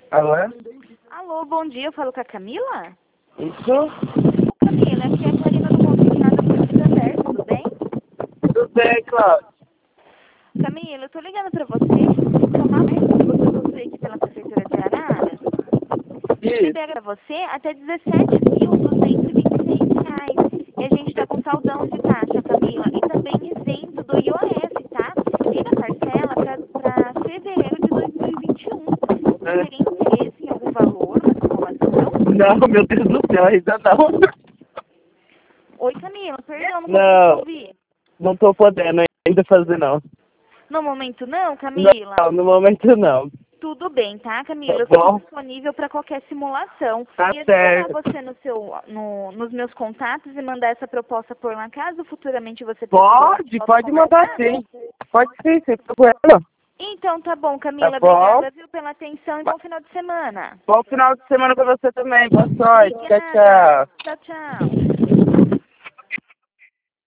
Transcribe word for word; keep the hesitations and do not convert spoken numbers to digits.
Alô? Alô, bom dia, eu falo com a Camila? Isso? Ô, Camila, aqui é a Karina do Consignado Santander, tudo bem? Tudo bem, Cláudio? Camila, eu tô ligando pra você, tomar que você possui aqui pela Prefeitura de Araras, e Isso. libera pra você até dezessete mil duzentos e vinte e seis reais. E a gente tá com saldão de taxa, Camila, e também isento do I O S, tá? E da parcela pra, pra fevereiro de dois mil e vinte e um. Você É. teria interesse em algum valor, uma simulação? Não, meu Deus do céu, ainda não. Oi, Camila, perdão, não consegui te Não, ouvir. não tô podendo ainda fazer, não. No momento não, Camila? Não, no momento não. Tudo bem, tá, Camila? Tá Eu fico bom? disponível para qualquer simulação. Tá E adicionar certo. você no seu, no, nos meus contatos e mandar essa proposta por lá, caso futuramente você precise. Pode, pode mandar sim. Pode sim, sem problema. Então tá bom, Camila. Tá bom. Obrigada, viu, pela atenção e bom final de semana. Bom final de semana pra você também. Boa sorte. Tchau, Obrigada. tchau. Tchau, tchau.